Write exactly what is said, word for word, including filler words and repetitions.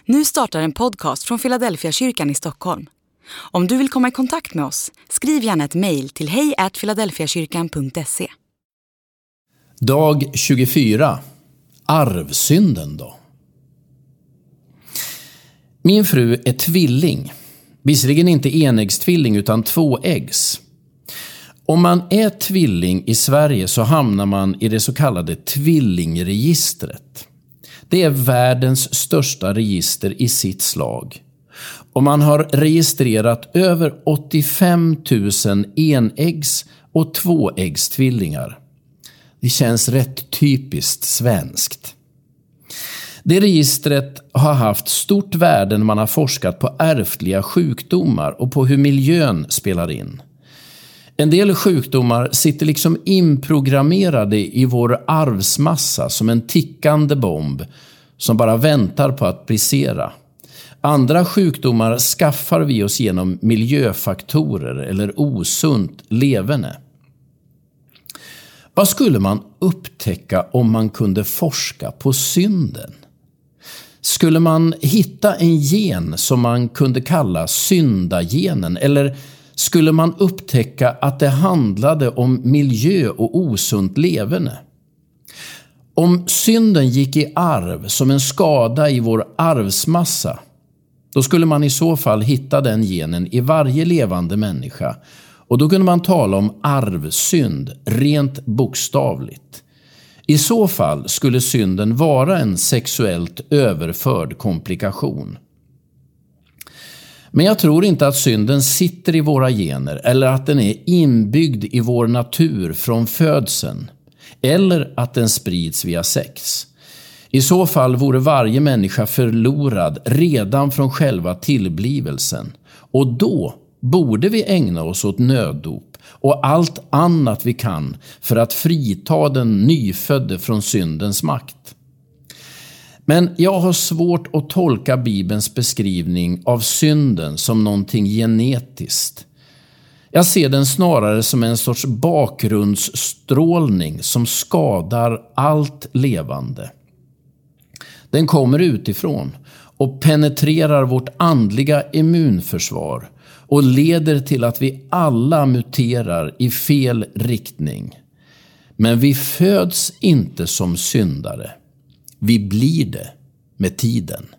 Nu startar en podcast från Philadelphia kyrkan i Stockholm. Om du vill komma i kontakt med oss, skriv gärna ett mejl till hej at philadelphiakyrkan punkt se. Dag tjugofyra. Arvsynden då? Min fru är tvilling. Visserligen inte enäggstvilling utan tvåäggs. Om man är tvilling i Sverige så hamnar man i det så kallade tvillingregistret. Det är världens största register i sitt slag. Och man har registrerat över åttiofem tusen enäggs- och tvåäggstvillingar. Det känns rätt typiskt svenskt. Det registret har haft stort värde när man har forskat på ärftliga sjukdomar och på hur miljön spelar in. En del sjukdomar sitter liksom inprogrammerade i vår arvsmassa som en tickande bomb som bara väntar på att brisera. Andra sjukdomar skaffar vi oss genom miljöfaktorer eller osunt leverne. Vad skulle man upptäcka om man kunde forska på synden? Skulle man hitta en gen som man kunde kalla syndagenen, eller skulle man upptäcka att det handlade om miljö och osunt leverne? Om synden gick i arv som en skada i vår arvsmassa, då skulle man i så fall hitta den genen i varje levande människa. Och då kunde man tala om arvsynd rent bokstavligt. I så fall skulle synden vara en sexuellt överförd komplikation. Men jag tror inte att synden sitter i våra gener eller att den är inbyggd i vår natur från födseln eller att den sprids via sex. I så fall vore varje människa förlorad redan från själva tillblivelsen, och då borde vi ägna oss åt nöddop och allt annat vi kan för att frita den nyfödde från syndens makt. Men jag har svårt att tolka Bibelns beskrivning av synden som någonting genetiskt. Jag ser den snarare som en sorts bakgrundsstrålning som skadar allt levande. Den kommer utifrån och penetrerar vårt andliga immunförsvar och leder till att vi alla muterar i fel riktning. Men vi föds inte som syndare. Vi blir det med tiden.